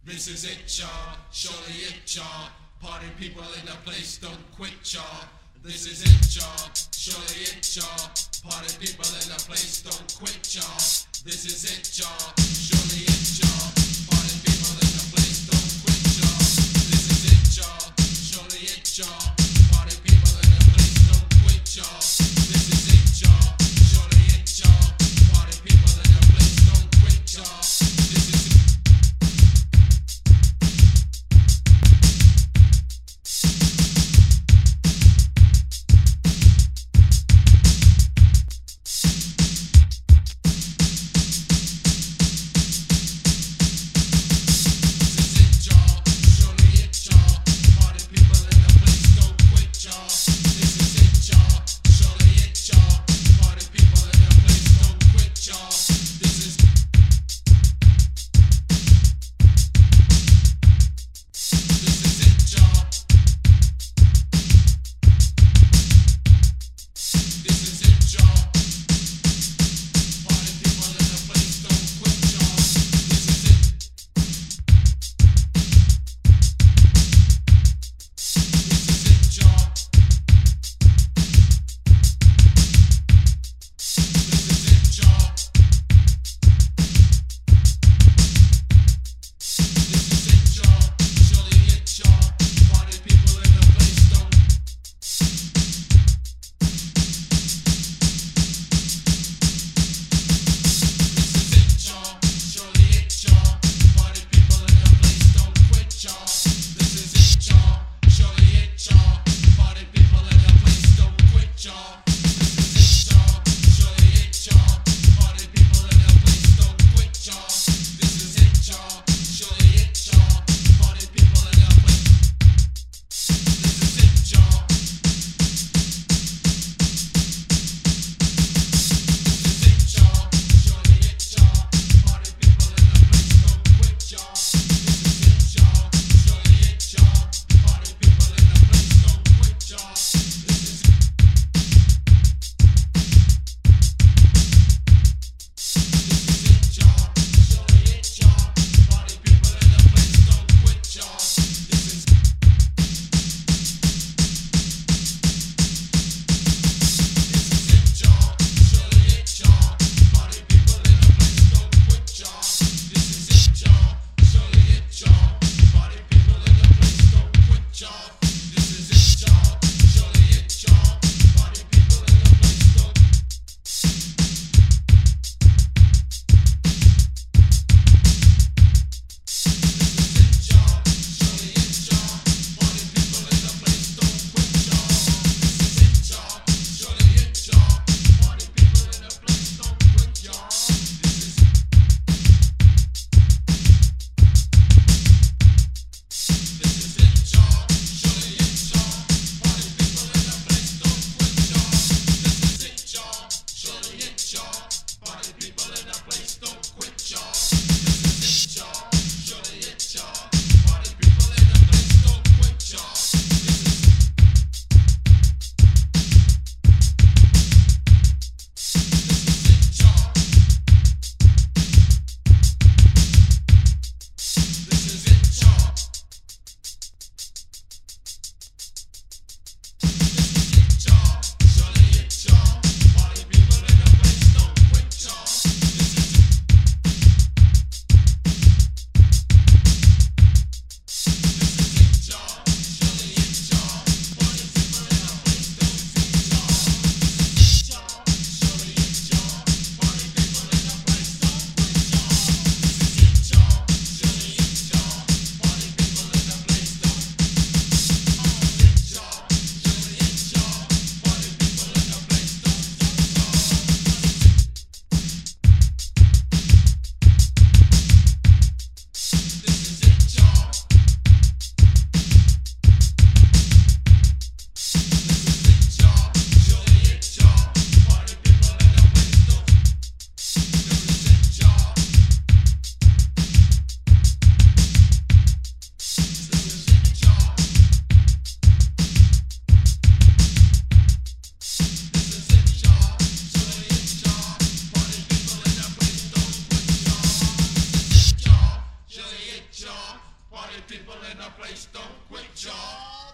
This is it, y'all. Surely it, y'all. Party people in the place, don't quit, y'all. This is it, y'all. Surely it, y'all. Party people in the place, don't quit, y'all. This is it, y'all. Surely it, y'all. Party people in the place, don't quit, y'all. This is it, y'all. Surely it, y'all. Party people in the place, don't quit, y'all. This is it, y'all. Surely it, y'all. Party people in the place, don't quit, y'all. This is it. y'all. Party people in the place, don't quit, y'all.